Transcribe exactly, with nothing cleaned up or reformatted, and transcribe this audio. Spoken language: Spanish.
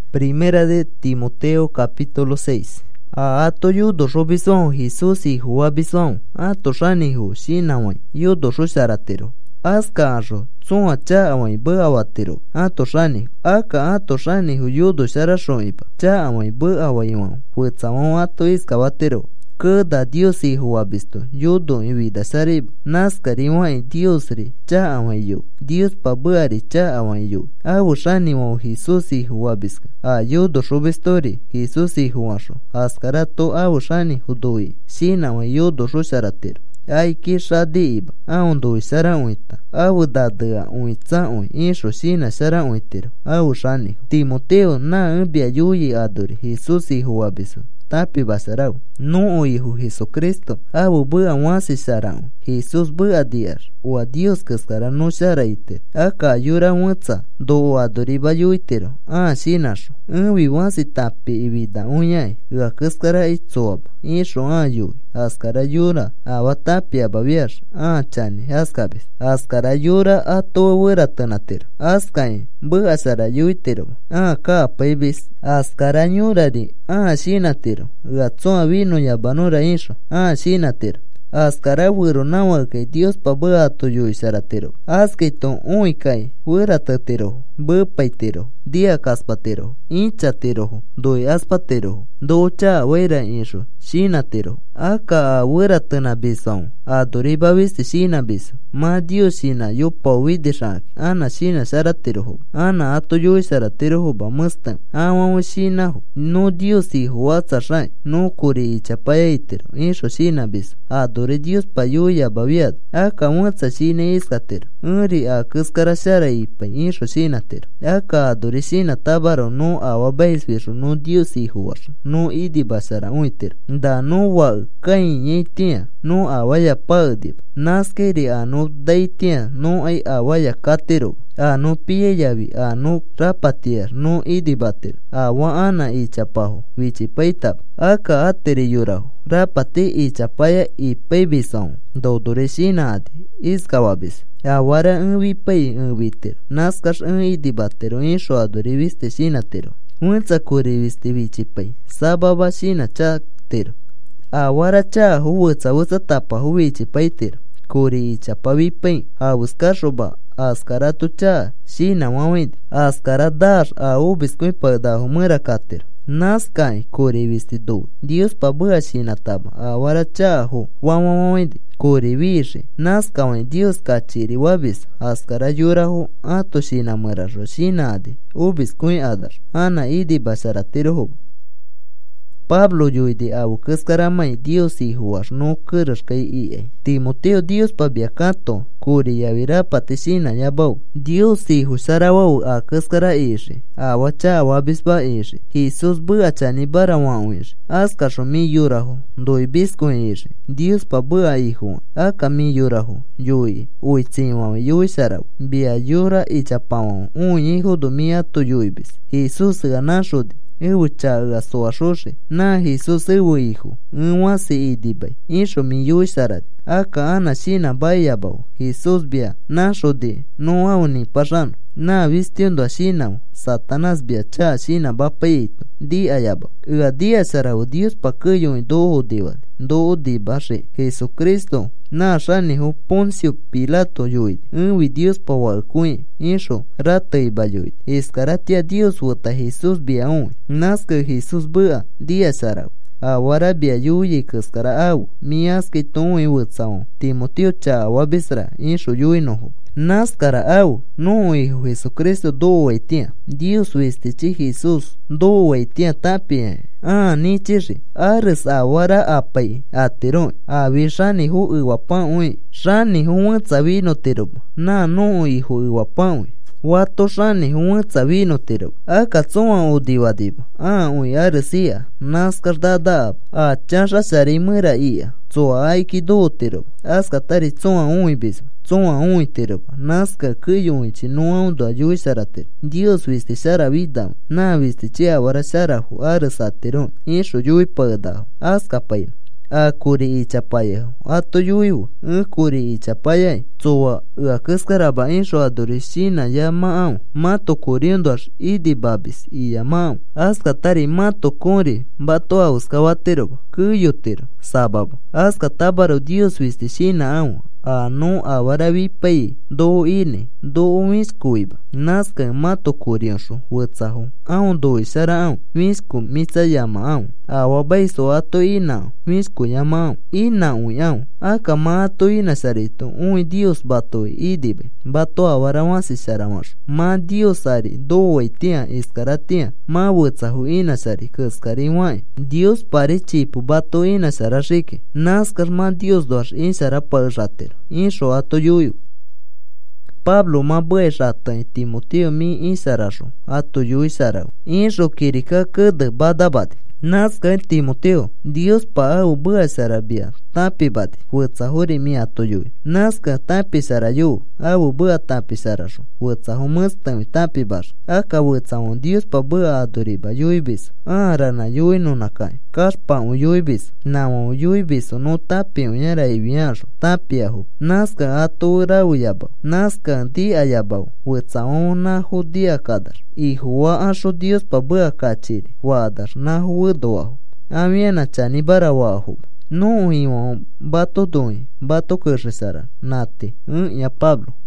Primera de Timoteo capítulo seis. A ato yudo robison Jesús y juabison. Ato shanihu shinawan yudo rusharatero. Aska arro tsun acha awai be awatero. Ato shani aka ato shanihu yudo sharashonipa. Cha awai be awaiwan. Fuetsawan ato iskabatero. Kada Dios hijo abisto, yudo en vida sarib, naskariwa en Dios ri, cha amayu, Dios pabuari cha amayu, abu shani wa Jesús hijo abiska, a yudo shubistori, Jesús hijo asho, askarato abu shani hudoi, shina wa yudo shusharatero. Ay ki shadi iba, a undo shara uita, abu dadea uita ui, insho shina shara uitero, abu shani. Timoteo na ubia yuyi adori, Jesús hijo abiso. Tapi basarau, no o hijo Jesucristo, abu bua wasi sarau, Jesús bua diar, o a Dios kaskara no sharaiter, aka yura wutsa, do o adoriba yuitero, a shinasho, unwi wasi tapi ibida unyai, ua kaskara itsoab, isho a yui, askara yura, awa tapi abaviar, a chani, askabis, askara yura a to wera tanatero, askain, bua sara yuitero, a ka paibis, askara nyurari, a shinatero. Gatsoa vino ya banora insho. Ah, shinatero. Askara wiro nawa que Dios pa bua to yu isaratero. Aske ton ui kai. Wira tatero. Bu paitero. Dia kaspatero. Inchatero. Doi aspatero. Do cha wira insho. Shinatero. Aka wira tana bisong. Adoriba viste shina biso. Ma Dios shina yo pa wide shank. Ana shina saratero. Ana ato yu isaratero ba mustan. Awa shina ho. No Dios hijo watsa shank. No kuri ichapaya itero. Insho shina biso. Adore Dios pa yuya babiad. Aka watsa shina iskatero. Uri a kuskara shara ipa. Insho shinatero. Aka adore shina tabaro no awa baisvisho. No Dios hijo washo. No idi basara uitero. Da no wa kain yitia. No awaya paudip. Naskeri a no daitia. No ay awaya katero. A no pie yavi. A no rapatier. No idi bater. Awa ana ichapaho. Vichi paitap. Aka ateri yuraho. Rapati ichapaya i pebison. Dodore shina adi. Iskawabis. Awara unvi pay unviter. Naskash un idi batero. Insho adori viste shinatero. Unza kuri viste vichi pay. Sababa shina chaktero. Awara cha huwatsa wutsa tapa huwichi paitero. Kuri ichapa vipay. A buscar roba. Askara tu cha. Shina wawid. Askara dar. A ubiskuy pagdaho muera katero. Naskai kuri viste do. Dios pa bua shina taba. Awara cha hu. Wawawid. Kuri vishi. Naskawen Dios kachiri wabis. Askara yura hu. Ato shina muera ro. Shina adi. Ubiskuy adar. Ana idi basaratero hu. Pablo yuide abu kaskaramay Dios hijo was no kuras kai ie. Timoteo Dios pa biakato. Kuri yavira patishina yabau. Dios hijo sarawau a kaskara ishi. Awa cha wabisba ishi. Jesus bua chani bara wan ishi. Askasho mi yuraho. Doi bisko ishi. Dios pa bua hijo. Aka mi yuraho. Yui. Ui tsinwa yui sarau. Bia yura ichapawan. Un hijo do mia to yuibis. Jesus ganashode. Ewu cha ga soa shoshe. Na Jesus ewu hijo. Nwa se idibay. Insho mi yui sarad. Aka ana shina bayabau. Jesus bia. Na shode. No auni pasano. Na vistiendo a shina. Satanás bia cha shina bapayito. Di ayabau. Ua dia sarau Dios pa kuyo in doho diwan. Doho di bashe. Jesucristo. Na shani hu Poncio Pilato yuid. Unwi Dios pa walkuin. Insho rata iba yuid. Iskaratia Dios wota Jesus bia un. Naska Jesus bua. Dia sarau. Awara bia yuyi kaskara au. Miaske ton iwutsaon. Timoteo cha awabisra. Insho yui noho. Naskara au. No hijo Jesucristo do waitia. Dios vestichi Jesus. Do waitia tapia. Ah, ni chishi. Ares awara apay. Ateron. Avi shani hu iwapan ui. Shani hu wetsa vino terob. Na no hijo iwapan ui. Wato shani hu wetsa vino terob. Aka tsoa o divadiba. Ah, ui aresia. Naskar dadab. A chasha sarimura ia. Tsoa aiki do terob. Aska tari tsoa ui bisba. Tsoa ui terob. Naska kuyo ichi no aundo ayui sarater. Dios viste sara vida. Na viste chia wara sarahu aresateron. Insho yui pagdaho. Aska pain. a kuri ichapaya ato yuiu un kuri ichapaya tsoa a kaskaraba insho adorishina ya maau mato kuriendoas idi babis iya maau aska tari mato kori bato auskawatero kuyotero sababo aska tabaro Dios vistishina au a no awaravi pai do ine do miskuiba naska mato kuriensho wetsaho au do isara au misku mitsayama au awabaiso ato ina misku yama au ina uyau aka mato ina sarito un Dios bato idibe bato awarawasi saramash ma Dios ari do waitia iskaratia ma wetsaho ina sari kaskariwai Dios pare chipu bato ina sarashike naskar ma Dios doash insara parratero insho ato yuyu Pablo ma bue rata en Timoteo mi insarasho ato yuyu sarao insho kirika kede badabade naska en Timoteo Dios pa au bue sarabia tapi bade wetsahori mi ato yuyu naska tapi sarayu au bue tapi sarasho wetsaho mustami tapi bash aka wetsaho Dios pa bue adoriba yuibis arana yuyu no nakai kaspa u yuibis nawa yuibis no tapi unyara ibiasho tapi aho naska ato rau yabao naska di ayabao wetsaho na judia kadar y huwa asho Dios pa bue kachiri wadar na huwa doaho amiena chani bara waho no iwa bato doi bato kerresara nate un ya Pablo